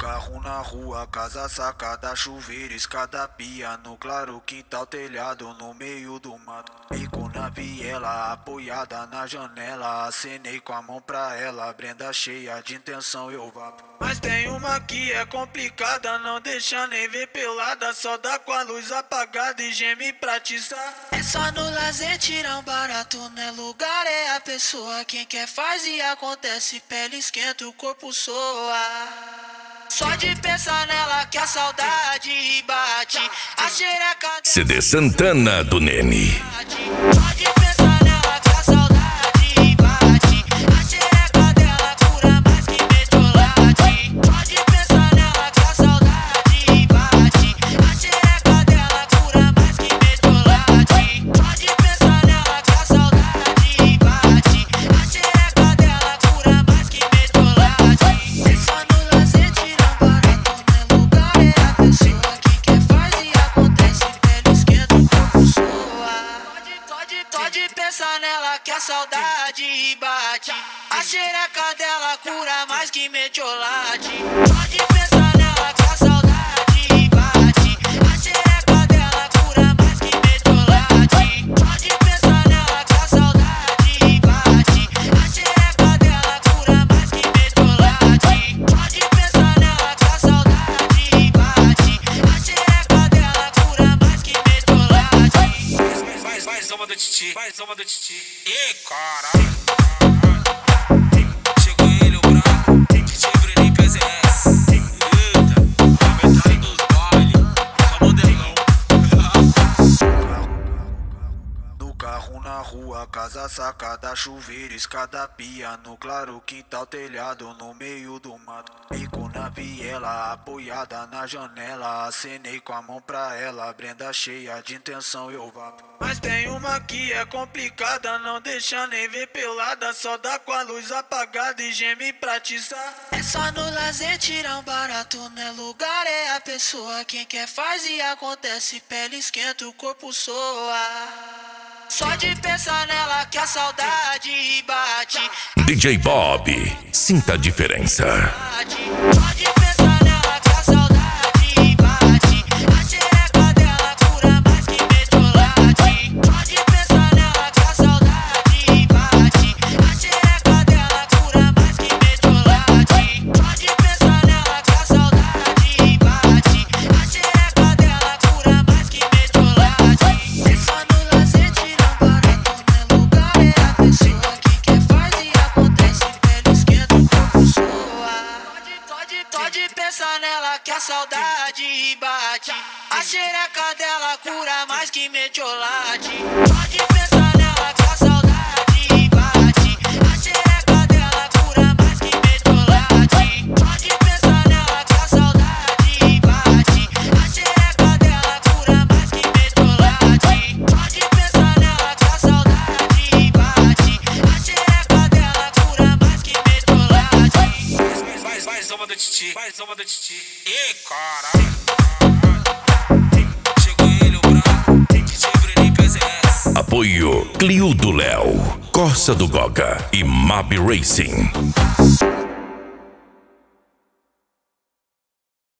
Carro na rua, casa sacada, chuveiro, escada, pia, no claro, quintal, telhado, no meio do mato. Fico na viela, apoiada na janela, acenei com a mão pra ela, Brenda cheia de intenção eu vapo. Mas tem uma que é complicada, não deixa nem ver pelada, só dá com a luz apagada e geme pra tiçar. É só no lazer tirar um barato, não é lugar, é a pessoa. Quem quer faz e acontece, pele esquenta, o corpo soa. Só de pensar nela que a saudade bate. A xereca CD Santana do Nene. Só de pensar nela que a saudade bate. A xereca dela cura mais que metiolate. Só de pensar nela que a saudade bate. A xereca dela cura mais que metiolate. Só de pensar nela que a saudade bate. A xereca dela cura mais que metiolate. É só no lazer tirar um barato, não é lugar, é a pessoa. Quem quer faz e acontece, pele esquenta, o corpo soa. Pode pensar nela que a saudade bate. A xereca dela cura mais que metiolate. Pode pensar nela que a saudade bate. A xereca dela cura mais que metiolate. Pode pensar nela que a saudade bate. A xereca dela cura mais que metiolate. Pode pensar nela que a saudade bate. A xereca dela cura mais que metiolate. Mais uma do Titi, mais uma do Titi. Ih, caralho. Chegou ele, o brabo, Titi Bruninho PZS. Eita, a metade dos baile, só modelão. No carro na rua, casa sacada, chuveiro, escada, pia, no claro, quintal, telhado, no meio do mato. Fico na viela, apoiada na janela, acenei com a mão pra ela, Brenda cheia de intenção eu vapo. Mas tem uma que é complicada, não deixa nem ver pelada, só dá com a luz apagada e geme pra tiçar. É só no lazer tirar um barato, não é lugar, é a pessoa. Quem quer faz e acontece, pele esquenta, o corpo soa. Só de pensar nela que a saudade bate. DJ Bob, sinta a diferença. Só de pensar nela que a saudade bate. A xereca dela cura mais que metiolate. Só de pensar nela que a saudade bate. A xereca dela cura mais que metiolate. Só de pensar nela que a saudade bate. A xereca dela cura mais que metiolate. É só no lazer tirar um barato, não é lugar, é a pessoa. Quem quer faz e acontece, pele esquenta, o corpo soa. Pode pensar nela que a saudade bate. A xereca dela cura mais que metiolate. Pode pensar nela que a saudade bate. A xereca dela cura mais que metiolate. Pode pensar nela que a saudade bate. A xereca dela cura mais que metiolate. Pode pensar nela que a saudade bate. A xereca dela cura mais que metiolate. Mais uma do Titi, mais uma do Titi. Ih, caralho. Chegou ele, o brabo, Titi Bruninho PZS. Apoio Clio do Léo, Corsa do Goga e Mab Racing.